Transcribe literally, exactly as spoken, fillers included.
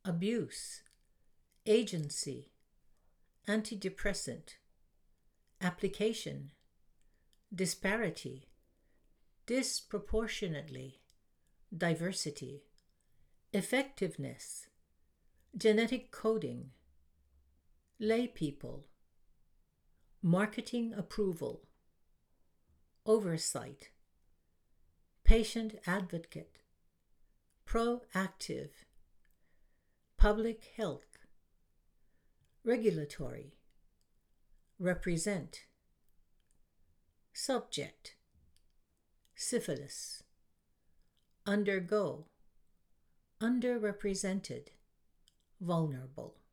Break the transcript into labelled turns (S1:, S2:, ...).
S1: abuse, agency, antidepressant, application, disparity, disproportionately, diversity, effectiveness, genetic coding, lay people, marketing approval, oversight, patient advocate, proactive, public health, regulatory, represent, subject, syphilis, undergo, underrepresented, vulnerable.